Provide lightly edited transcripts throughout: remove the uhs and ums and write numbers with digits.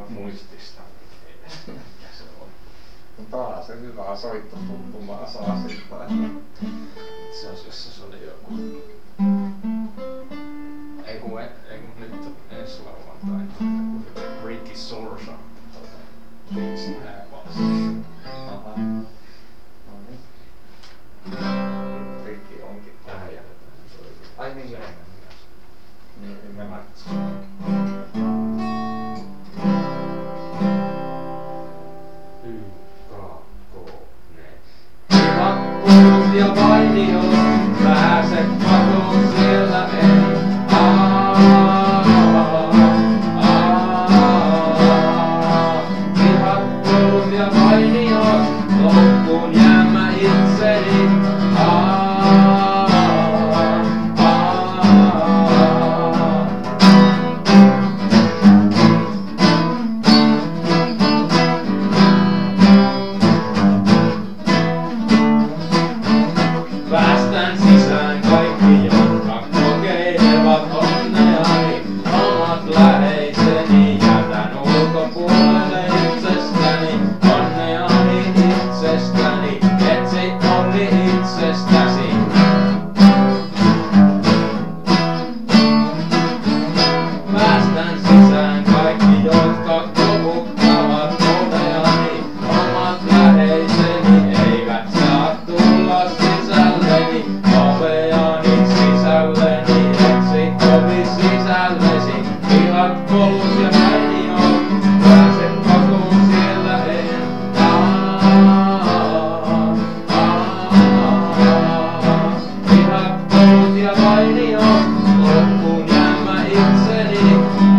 muistista. Mikä se on? No taas se hyvää soittotuntumaa saa siitä. Itse asiassa se oli joku... Ei kun nyt ensi lauantaina Ricky Sorsa biisin hääpalassa. Aha. No niin. Rikki onkin. Tähän jätetään. Ai niin joo. Niin ymmärrän. Hakkuut ja vainiot, pääset patoon siellä en. Hakkuut ja vainiot, loppuun jään mä itseni. Päästän sisään kaikki, jotka kokeilevat onneani. Omat läheiseni jätän ulkopuolelle itsestäni. Onneani itsestäni, etsi onni itsestäsi. Päästän sisään kaikki, jotka koputtavat oveani. Omat läheiseni eivät saa tulla sisälleni. Oveani sisälleni, etsi ovi sisällesi. Vihat, polut ja vainiot, pääse pakoon siellä en. Vihat, polut ja vainiot, loppuun jään mä itseni.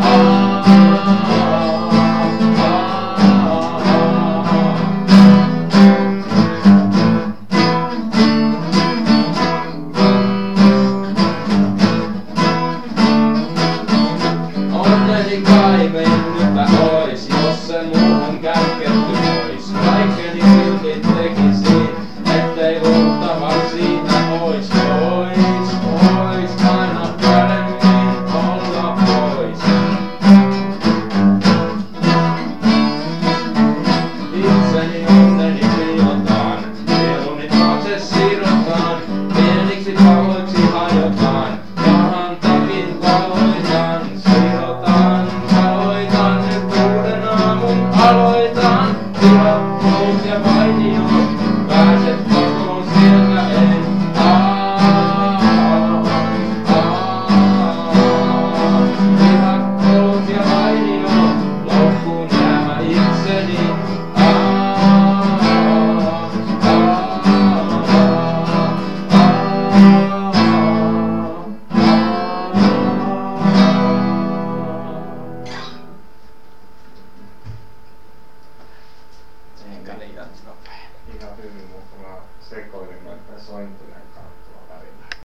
Onneni kai mennyttä ois, jos se muuhun kätketty ois. Kaikkeni silti tekisin, ettei luultava siitä ois. Ois aina paremmin olla pois. Itseni onneni piilotaan, sieluni taakse siirrotaan. Pieniksi paloiksi hajotaan, pahan takin valoitan. Aloitan nyt uuden aamun, aloitan. Vihat, polut ja vainiot, pääset pakoon sieltä en. Vihat, polut ja vainiot, loppuun jää mä itseni. Enkä liian nopea. Ihan hyvin, mutta mä sekoilin noiden sointujen kanssa.